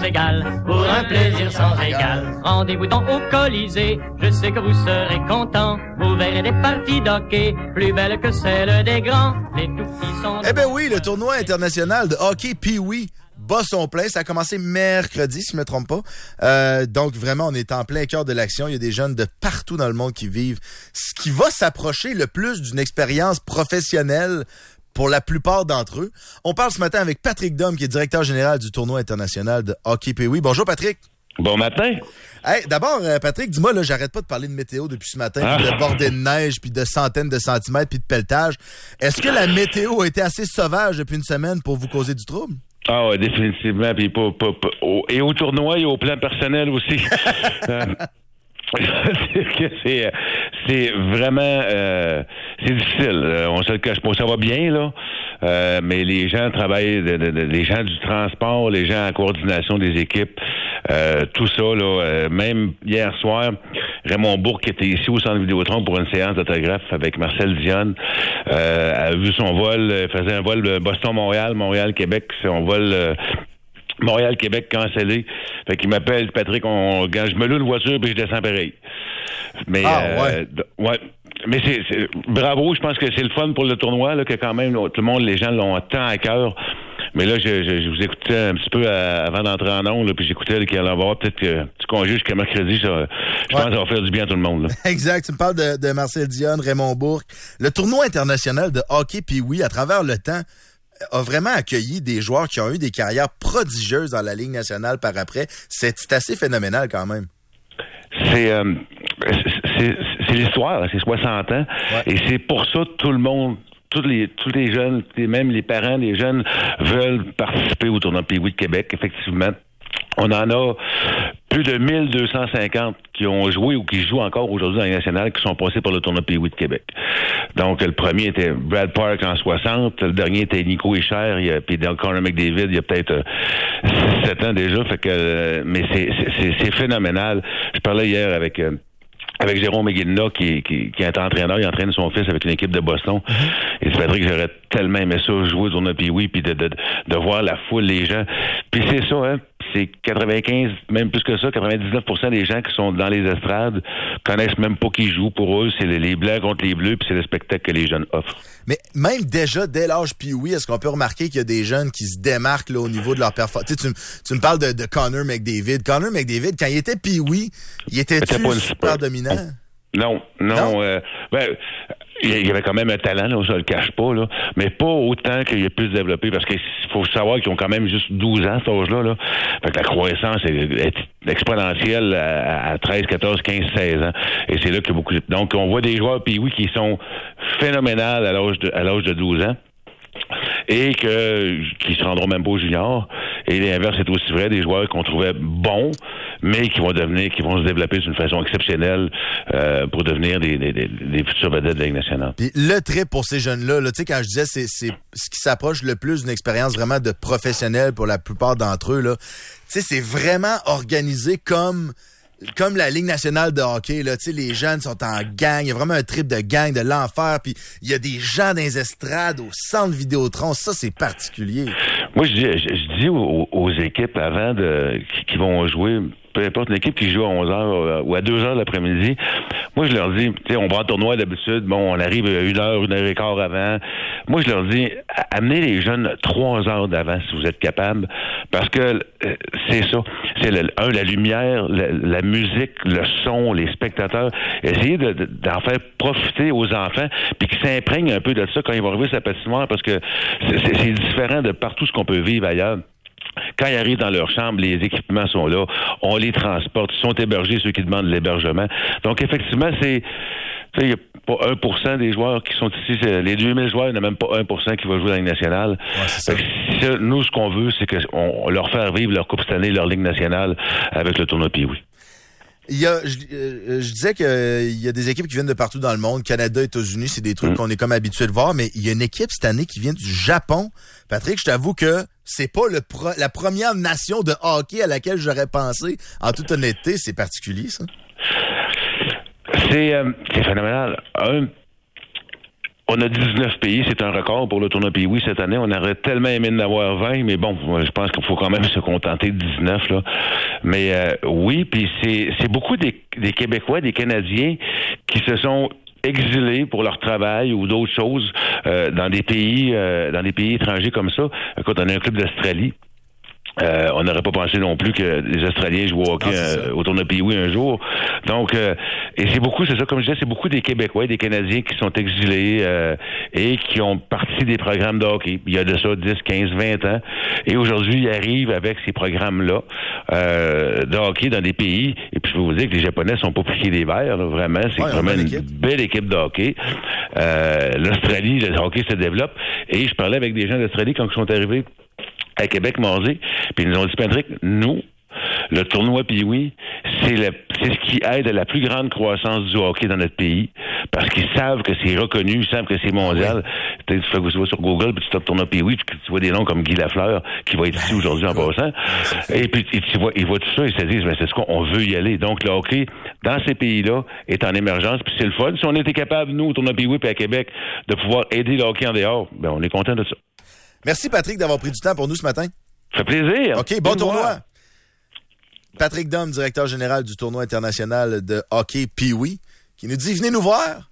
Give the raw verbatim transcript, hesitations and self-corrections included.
sans égal, pour un plaisir sans égal. Rendez-vous donc au Colisée, je sais que vous serez contents. Vous verrez des parties d'hockey plus belles que celles des grands. Les tout petits sont... Eh ben oui, le tournoi international de hockey Pee-wee bat son plein. Ça a commencé mercredi, si je me trompe pas. Euh, donc, vraiment, on est en plein cœur de l'action. Il y a des jeunes de partout dans le monde qui vivent ce qui va s'approcher le plus d'une expérience professionnelle pour la plupart d'entre eux. On parle ce matin avec Patrick Dom, qui est directeur général du tournoi international de hockey Pee-wee. Bonjour, Patrick. Bon matin. Hey, d'abord, euh, Patrick, dis-moi, là, j'arrête pas de parler de météo depuis ce matin, Ah. puis de bordées de neige, puis de centaines de centimètres, puis de pelletage. Est-ce que la météo a été assez sauvage depuis une semaine pour vous causer du trouble? Ah ouais, définitivement. Puis pas, pas, pas, au, et au tournoi et au plan personnel aussi. euh, c'est, que c'est, c'est vraiment euh, c'est difficile. Euh, on se le cache pas. Ça va bien, là. Euh, mais les gens travaillent, de, de, de, les gens du transport, les gens en coordination des équipes, euh, tout ça, là, euh, même hier soir, Raymond Bourque était ici au Centre Vidéotron pour une séance d'autographe avec Marcel Dionne, euh, a vu son vol, faisait un vol Boston-Montréal, Montréal-Québec, son vol... Euh, Montréal-Québec cancellé. Fait qu'il m'appelle, Patrick, on, quand je me loue une voiture puis je descends pareil. Mais, ah, euh, ouais. ouais. Mais c'est, c'est, bravo, je pense que c'est le fun pour le tournoi, là, que quand même, tout le monde, les gens l'ont tant à cœur. Mais là, je, je, je vous écoutais un petit peu à, avant d'entrer en ondes, là, puis j'écoutais là, qu'il allait avoir peut-être que tu congé jusqu'à mercredi, ça, je ouais. pense que ça va faire du bien à tout le monde. Là. Exact, tu me parles de, de Marcel Dionne, Raymond Bourque. Le tournoi international de hockey Pee-wee, à travers le temps, a vraiment accueilli des joueurs qui ont eu des carrières prodigieuses dans la Ligue nationale par après. C'est, c'est assez phénoménal quand même. C'est, euh, c'est, c'est l'histoire, c'est soixante ans. Ouais. Et c'est pour ça que tout le monde, tous les, tous les jeunes, même les parents des jeunes veulent participer au tournoi Pee-wee de Québec, effectivement. On en a plus de mille deux cent cinquante qui ont joué ou qui jouent encore aujourd'hui dans les nationales qui sont passés par le tournoi Pee-wee de Québec. Donc, le premier était Brad Park en soixante, le dernier était Nico Hischier, il y a, puis dans Connor McDavid, il y a peut-être euh, six sept ans déjà, fait que, euh, mais c'est, c'est, c'est phénoménal. Je parlais hier avec... Euh, avec Jérôme McGinley, qui, qui, qui est entraîneur, il entraîne son fils avec une équipe de Boston. Mm-hmm. Et c'est Patrick, j'aurais tellement aimé ça, jouer au tournoi Pee-wee, puis de, de, de voir la foule, les gens. Puis c'est ça, hein, c'est quatre-vingt-quinze, même plus que ça, quatre-vingt-dix-neuf pour cent des gens qui sont dans les estrades connaissent même pas qui jouent. Pour eux, c'est les, les blancs contre les bleus, puis c'est le spectacle que les jeunes offrent. Mais même déjà, dès l'âge Pee-wee, est-ce qu'on peut remarquer qu'il y a des jeunes qui se démarquent là, au niveau de leur performance? Tu, sais, tu, tu me parles de, de Connor McDavid. Connor McDavid, quand il était Pee-wee, il était-tu super, super dominant? Non, non. non? Euh, ben, il y avait quand même un talent, là, ça le cache pas, là, mais pas autant qu'il a pu se développer, parce qu'il faut savoir qu'ils ont quand même juste douze ans, cet âge-là. Là. Fait que la croissance est, est exponentielle à, à treize, quatorze, quinze, seize ans. Et c'est là qu'il y a beaucoup de... Donc, on voit des joueurs Pee-wee qui sont phénoménales à l'âge de, à l'âge de douze ans. Et que qui se rendront même pas au junior. Et l'inverse est aussi vrai, des joueurs qu'on trouvait bons, mais qui vont devenir, qui vont se développer d'une façon exceptionnelle euh, pour devenir des, des, des, des futurs vedettes de la Ligue nationale. Puis le trait pour ces jeunes-là, là, tu sais, quand je disais c'est, c'est ce qui s'approche le plus d'une expérience vraiment de professionnel pour la plupart d'entre eux, là, tu sais, c'est vraiment organisé comme comme la Ligue nationale de hockey, là, tu sais, les jeunes sont en gang, il y a vraiment un trip de gang, de l'enfer, puis il y a des gens dans les estrades, au centre Vidéotron, ça, c'est particulier. Moi, je dis, je, je dis aux, aux équipes avant de qui, qui vont jouer, peu importe l'équipe qui joue à onze heures ou à deux heures l'après-midi, moi, je leur dis, tu sais, on va en tournoi d'habitude, bon, on arrive une heure, une heure et quart avant. Moi, je leur dis, amenez les jeunes trois heures d'avant, si vous êtes capable, parce que euh, c'est ça. C'est, le, un, la lumière, la, la musique, le son, les spectateurs. Essayez de, de, d'en faire profiter aux enfants, puis qu'ils s'imprègnent un peu de ça quand ils vont arriver sur la patinoire, parce que c'est, c'est, c'est différent de partout ce qu'on peut vivre ailleurs. Quand ils arrivent dans leur chambre, les équipements sont là, on les transporte, ils sont hébergés, ceux qui demandent l'hébergement. Donc, effectivement, c'est, tu sais, il n'y a pas un pour cent des joueurs qui sont ici, les deux mille joueurs, il n'y en a même pas un pour cent qui va jouer dans la Ligue nationale. Ouais, c'est ça. Ça, nous, ce qu'on veut, c'est qu'on leur faire vivre leur Coupe cette année, leur Ligue nationale avec le tournoi Pee-wee. Il y a, je, euh, je disais qu'il euh, y a des équipes qui viennent de partout dans le monde, Canada, États-Unis, c'est des trucs mmh. qu'on est comme habitué de voir, mais il y a une équipe cette année qui vient du Japon. Patrick, je t'avoue que c'est pas le pro, la première nation de hockey à laquelle j'aurais pensé. En toute honnêteté, c'est particulier, ça. C'est, euh, c'est phénoménal. Un, On a dix-neuf pays, c'est un record pour le tournoi Pee-Wee cette année. On aurait tellement aimé d'en avoir vingt, mais bon, je pense qu'il faut quand même se contenter de dix-neuf, là. Mais euh, oui, puis c'est, c'est beaucoup des, des Québécois, des Canadiens qui se sont exilés pour leur travail ou d'autres choses euh, dans des pays euh, dans des pays étrangers comme ça. Quand on a un club d'Australie, Euh, on n'aurait pas pensé non plus que les Australiens jouent au hockey ah, euh, au tournoi Pee-Wee un jour. Donc, euh, et c'est beaucoup, c'est ça, comme je disais, c'est beaucoup des Québécois, des Canadiens qui sont exilés euh, et qui ont parti des programmes de hockey. Il y a de ça dix, quinze, vingt ans. Et aujourd'hui, ils arrivent avec ces programmes-là euh, de hockey dans des pays. Et puis, je peux vous dire que les Japonais sont pas piqués des verres, là, vraiment. C'est ouais, vraiment une équipe. Belle équipe de hockey. Euh, L'Australie, le hockey se développe. Et je parlais avec des gens d'Australie quand ils sont arrivés à Québec mardi, puis ils nous ont dit, Patrick, nous, le tournoi Pee-Wee, c'est, le, c'est ce qui aide à la plus grande croissance du hockey dans notre pays, parce qu'ils savent que c'est reconnu, ils savent que c'est mondial. Tu fais tu vas sur Google, puis tu tapes tournoi Pee-Wee, puis tu vois des noms comme Guy Lafleur, qui va être ici aujourd'hui en passant, et puis tu vois, ils voient tout ça, ils se disent, mais c'est ce qu'on veut y aller. Donc, le hockey, dans ces pays-là, est en émergence, puis c'est le fun. Si on était capable, nous, au tournoi Pee-Wee, puis à Québec, de pouvoir aider le hockey en dehors, ben on est content de ça. Merci, Patrick, d'avoir pris du temps pour nous ce matin. Ça fait plaisir. OK, bon tournoi. Patrick Dom, directeur général du tournoi international de hockey Pee-Wee, qui nous dit « Venez nous voir ».